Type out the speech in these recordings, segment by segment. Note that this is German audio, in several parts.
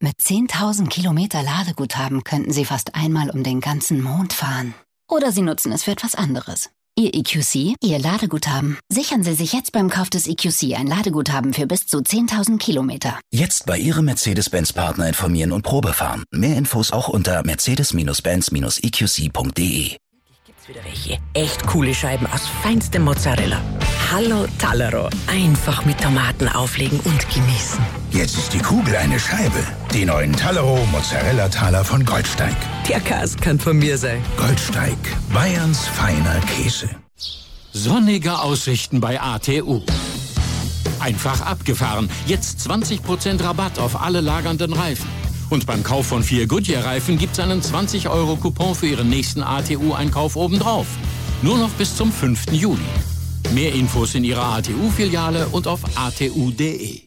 Mit 10.000 Kilometer Ladeguthaben könnten Sie fast einmal um den ganzen Mond fahren. Oder Sie nutzen es für etwas anderes. Ihr EQC, Ihr Ladeguthaben. Sichern Sie sich jetzt beim Kauf des EQC ein Ladeguthaben für bis zu 10.000 Kilometer. Jetzt bei Ihrem Mercedes-Benz-Partner informieren und Probefahren. Mehr Infos auch unter mercedes-benz-eqc.de. Gibt's wieder welche echt coole Scheiben aus feinstem Mozzarella. Hallo Tallero. Einfach mit Tomaten auflegen und genießen. Jetzt ist die Kugel eine Scheibe. Die neuen Tallero Mozzarella-Taler von Goldsteig. Der Käse kann von mir sein. Goldsteig, Bayerns feiner Käse. Sonnige Aussichten bei ATU. Einfach abgefahren. Jetzt 20% Rabatt auf alle lagernden Reifen. Und beim Kauf von 4 Goodyear-Reifen gibt's einen 20-Euro-Coupon für Ihren nächsten ATU-Einkauf obendrauf. Nur noch bis zum 5. Juli. Mehr Infos in Ihrer ATU-Filiale und auf atu.de.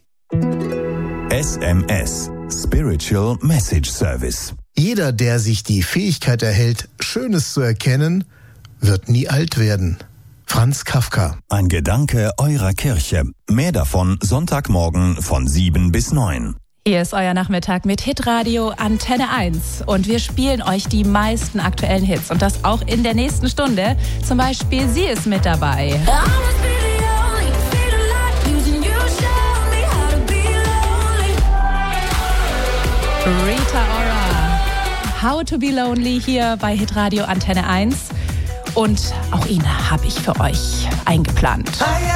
SMS, Spiritual Message Service. Jeder, der sich die Fähigkeit erhält, Schönes zu erkennen, wird nie alt werden. Franz Kafka. Ein Gedanke eurer Kirche. Mehr davon Sonntagmorgen von 7 bis 9. Hier ist euer Nachmittag mit Hitradio Antenne 1 und wir spielen euch die meisten aktuellen Hits und das auch in der nächsten Stunde. Zum Beispiel sie ist mit dabei. Rita Ora. How to be Lonely hier bei Hitradio Antenne 1 und auch ihn habe ich für euch eingeplant.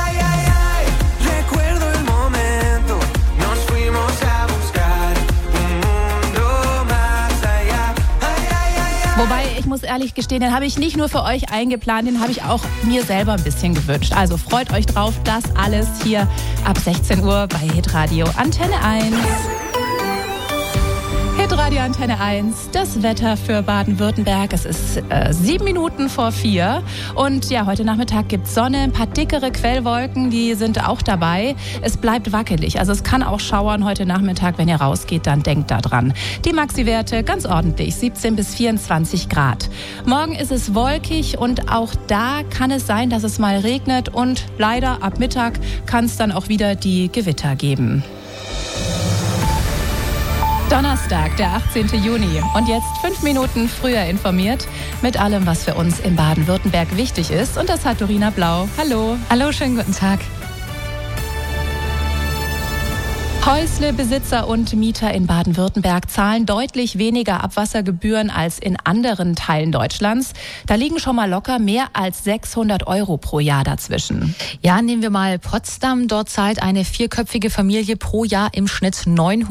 Wobei, ich muss ehrlich gestehen, den habe ich nicht nur für euch eingeplant, den habe ich auch mir selber ein bisschen gewünscht. Also freut euch drauf, das alles hier ab 16 Uhr bei Hitradio Antenne 1. Hitradio Antenne 1, das Wetter für Baden-Württemberg. Es ist 7 Minuten vor 4 und ja, heute Nachmittag gibt es Sonne, ein paar dickere Quellwolken, die sind auch dabei. Es bleibt wackelig, also es kann auch schauern heute Nachmittag. Wenn ihr rausgeht, dann denkt da dran. Die Maxi-Werte ganz ordentlich, 17 bis 24 Grad. Morgen ist es wolkig und auch da kann es sein, dass es mal regnet und leider ab Mittag kann es dann auch wieder die Gewitter geben. Donnerstag, der 18. Juni. Und jetzt 5 Minuten früher informiert mit allem, was für uns in Baden-Württemberg wichtig ist. Und das hat Dorina Blau. Hallo. Hallo, schönen guten Tag. Häuslebesitzer und Mieter in Baden-Württemberg zahlen deutlich weniger Abwassergebühren als in anderen Teilen Deutschlands. Da liegen schon mal locker mehr als 600 Euro pro Jahr dazwischen. Ja, nehmen wir mal Potsdam. Dort zahlt eine 4-köpfige Familie pro Jahr im Schnitt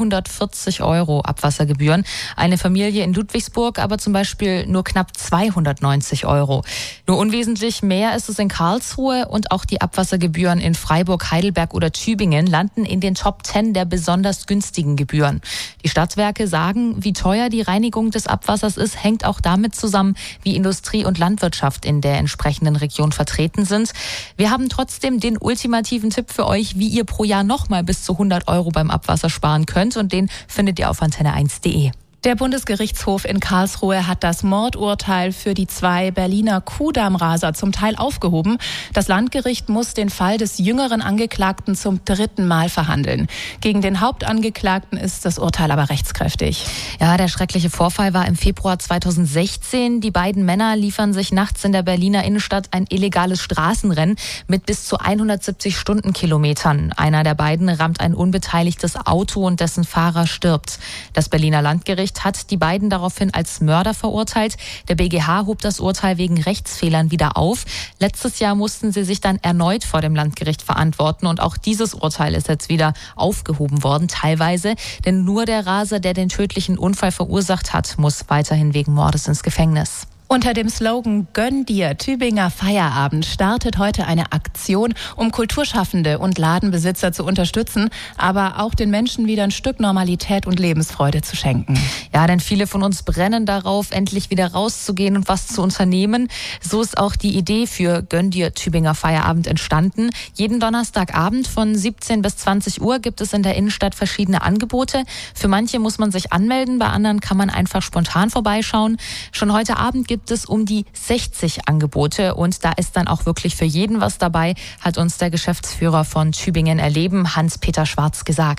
940 Euro Abwassergebühren. Eine Familie in Ludwigsburg aber zum Beispiel nur knapp 290 Euro. Nur unwesentlich mehr ist es in Karlsruhe und auch die Abwassergebühren in Freiburg, Heidelberg oder Tübingen landen in den Top 10 der besonders günstigen Gebühren. Die Stadtwerke sagen, wie teuer die Reinigung des Abwassers ist, hängt auch damit zusammen, wie Industrie und Landwirtschaft in der entsprechenden Region vertreten sind. Wir haben trotzdem den ultimativen Tipp für euch, wie ihr pro Jahr nochmal bis zu 100 Euro beim Abwasser sparen könnt und den findet ihr auf antenne1.de. Der Bundesgerichtshof in Karlsruhe hat das Mordurteil für die 2 Berliner Kudamm-Raser zum Teil aufgehoben. Das Landgericht muss den Fall des jüngeren Angeklagten zum 3. Mal verhandeln. Gegen den Hauptangeklagten ist das Urteil aber rechtskräftig. Ja, der schreckliche Vorfall war im Februar 2016. Die beiden Männer liefern sich nachts in der Berliner Innenstadt ein illegales Straßenrennen mit bis zu 170 Stundenkilometern. Einer der beiden rammt ein unbeteiligtes Auto und dessen Fahrer stirbt. Das Berliner Landgericht hat die beiden daraufhin als Mörder verurteilt. Der BGH hob das Urteil wegen Rechtsfehlern wieder auf. Letztes Jahr mussten sie sich dann erneut vor dem Landgericht verantworten und auch dieses Urteil ist jetzt wieder aufgehoben worden, teilweise. Denn nur der Raser, der den tödlichen Unfall verursacht hat, muss weiterhin wegen Mordes ins Gefängnis. Unter dem Slogan Gönn dir Tübinger Feierabend startet heute eine Aktion, um Kulturschaffende und Ladenbesitzer zu unterstützen, aber auch den Menschen wieder ein Stück Normalität und Lebensfreude zu schenken. Ja, denn viele von uns brennen darauf, endlich wieder rauszugehen und was zu unternehmen. So ist auch die Idee für Gönn dir Tübinger Feierabend entstanden. Jeden Donnerstagabend von 17 bis 20 Uhr gibt es in der Innenstadt verschiedene Angebote. Für manche muss man sich anmelden, bei anderen kann man einfach spontan vorbeischauen. Schon heute Abend gibt es um die 60 Angebote und da ist dann auch wirklich für jeden was dabei, hat uns der Geschäftsführer von Tübingen Erleben, Hans-Peter Schwarz, gesagt.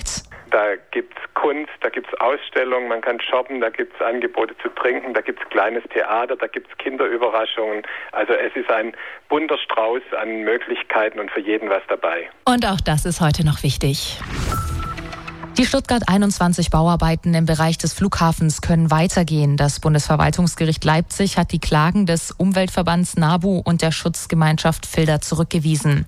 Da gibt's Kunst, da gibt's Ausstellungen, man kann shoppen, da gibt's Angebote zu trinken, da gibt's kleines Theater, da gibt's Kinderüberraschungen. Also es ist ein bunter Strauß an Möglichkeiten und für jeden was dabei. Und auch das ist heute noch wichtig. Die Stuttgart 21 Bauarbeiten im Bereich des Flughafens können weitergehen. Das Bundesverwaltungsgericht Leipzig hat die Klagen des Umweltverbands NABU und der Schutzgemeinschaft Filder zurückgewiesen.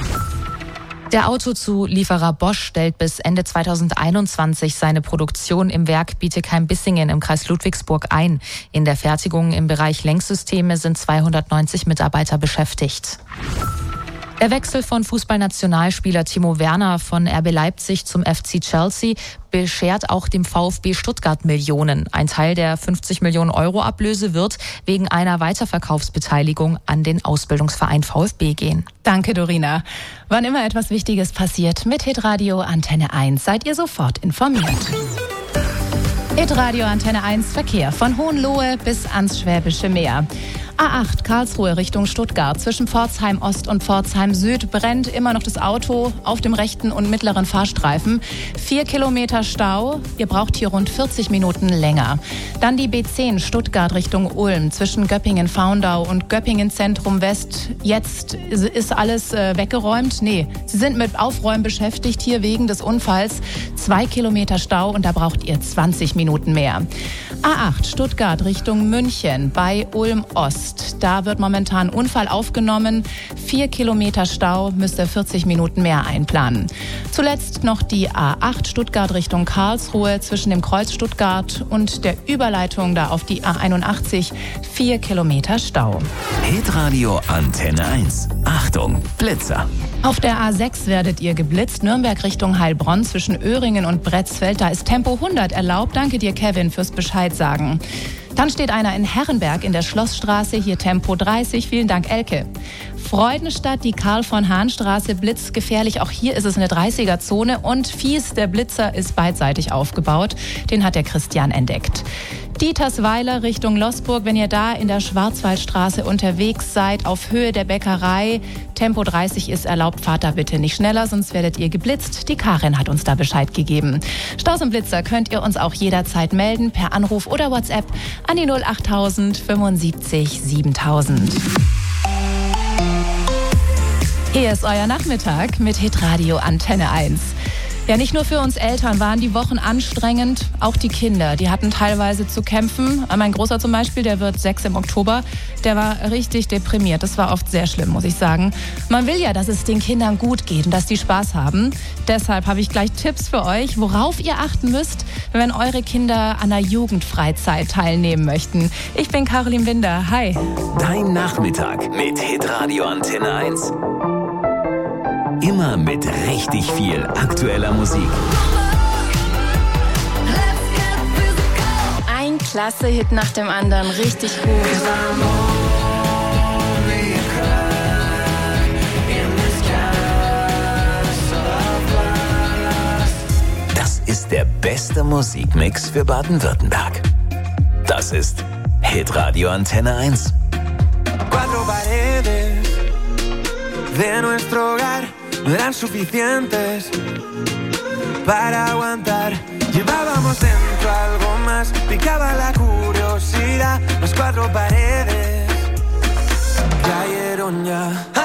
Der Autozulieferer Bosch stellt bis Ende 2021 seine Produktion im Werk Bietigheim-Bissingen im Kreis Ludwigsburg ein. In der Fertigung im Bereich Lenksysteme sind 290 Mitarbeiter beschäftigt. Der Wechsel von Fußballnationalspieler Timo Werner von RB Leipzig zum FC Chelsea beschert auch dem VfB Stuttgart Millionen. Ein Teil der 50 Millionen Euro Ablöse wird wegen einer Weiterverkaufsbeteiligung an den Ausbildungsverein VfB gehen. Danke, Dorina. Wann immer etwas Wichtiges passiert mit Hitradio Antenne 1, seid ihr sofort informiert. Hitradio Antenne 1 Verkehr von Hohenlohe bis ans Schwäbische Meer. A8 Karlsruhe Richtung Stuttgart. Zwischen Pforzheim Ost und Pforzheim Süd brennt immer noch das Auto auf dem rechten und mittleren Fahrstreifen. 4 Kilometer Stau. Ihr braucht hier rund 40 Minuten länger. Dann die B10 Stuttgart Richtung Ulm. Zwischen Göppingen-Faundau und Göppingen-Zentrum West. Jetzt ist alles weggeräumt. Nee, sie sind mit Aufräumen beschäftigt hier wegen des Unfalls. 2 Kilometer Stau und da braucht ihr 20 Minuten mehr. A8 Stuttgart Richtung München bei Ulm Ost. Da wird momentan Unfall aufgenommen. 4 Kilometer Stau, müsst ihr 40 Minuten mehr einplanen. Zuletzt noch die A8 Stuttgart Richtung Karlsruhe zwischen dem Kreuz Stuttgart und der Überleitung da auf die A81. 4 Kilometer Stau. Hitradio Antenne 1. Achtung, Blitzer. Auf der A6 werdet ihr geblitzt. Nürnberg Richtung Heilbronn zwischen Öhringen und Bretzfeld. Da ist Tempo 100 erlaubt. Danke dir, Kevin, fürs Bescheid sagen. Dann steht einer in Herrenberg in der Schlossstraße, hier Tempo 30. Vielen Dank, Elke. Freudenstadt, die Karl-von-Hahn-Straße, blitzgefährlich. Auch hier ist es eine 30er-Zone und fies, der Blitzer ist beidseitig aufgebaut. Den hat der Christian entdeckt. Dietersweiler Richtung Loßburg, wenn ihr da in der Schwarzwaldstraße unterwegs seid, auf Höhe der Bäckerei, Tempo 30 ist erlaubt, fahrt da bitte nicht schneller, sonst werdet ihr geblitzt. Die Karin hat uns da Bescheid gegeben. Staus und Blitzer könnt ihr uns auch jederzeit melden, per Anruf oder WhatsApp an die 08000 75 7000. Hier ist euer Nachmittag mit Hitradio Antenne 1. Ja, nicht nur für uns Eltern waren die Wochen anstrengend, auch die Kinder, die hatten teilweise zu kämpfen. Mein Großer zum Beispiel, der wird 6 im Oktober, der war richtig deprimiert. Das war oft sehr schlimm, muss ich sagen. Man will ja, dass es den Kindern gut geht und dass die Spaß haben. Deshalb habe ich gleich Tipps für euch, worauf ihr achten müsst, wenn eure Kinder an einer Jugendfreizeit teilnehmen möchten. Ich bin Caroline Winder. Hi. Dein Nachmittag mit Hitradio Antenne 1. Immer mit richtig viel aktueller Musik. Ein Klasse-Hit nach dem anderen, richtig gut. Das ist der beste Musikmix für Baden-Württemberg. Das ist Hitradio Antenne 1. Cuatro paredes de nuestro hogar no eran suficientes para aguantar. Llevábamos dentro algo más, picaba la curiosidad. Las 4 paredes cayeron ya.